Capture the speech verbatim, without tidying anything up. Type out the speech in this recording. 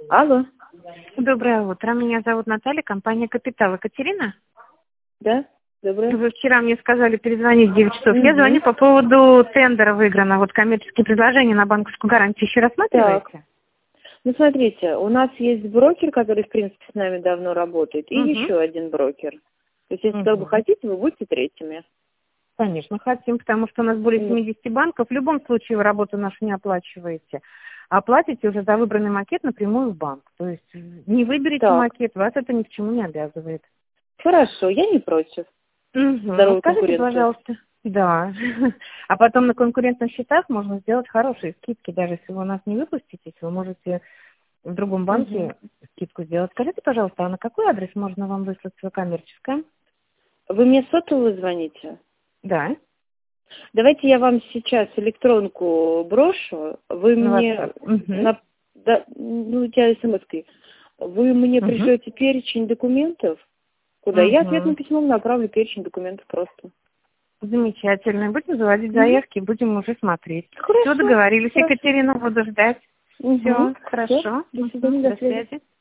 Алло. Доброе утро. Меня зовут Наталья, компания «Капитал». Екатерина? Да, доброе. Вы вчера мне сказали перезвонить в девять часов. Угу. Я звоню по поводу тендера выиграна. Вот коммерческие предложения на банковскую гарантию еще рассматриваете? Так. Ну, смотрите, у нас есть брокер, который, в принципе, с нами давно работает, и Угу. еще один брокер. То есть, если Угу. как бы хотите, вы будете третьими. Конечно, хотим, потому что у нас более Ну, семидесяти банков. В любом случае вы работу нашу не оплачиваете. А платите уже за выбранный макет напрямую в банк. То есть не выберете Так, макет, вас это ни к чему не обязывает. хорошо, я не против. Угу. Здоровой Скажите, конкуренции. пожалуйста. Да. А потом на конкурентных счетах можно сделать хорошие скидки. Даже если вы у нас не выпуститесь, вы можете в другом банке Угу. скидку сделать. Скажите, пожалуйста, а на какой адрес можно вам выслать свое коммерческое? Вы мне сотовый звоните? Да. Давайте я вам сейчас электронку брошу. Вы На мне... WhatsApp. Угу. На, да, ну, у тебя смс-кой. Вы мне Угу. пришлете перечень документов? Куда? Я ответным Угу. письмом направлю перечень документов просто. Замечательно. Будем заводить Угу. заявки, будем уже смотреть. Все, Хорошо. договорились. Хорошо. Екатерина, буду ждать. Угу. Все, Все. хорошо. До Угу. свидания, До до связи. связи.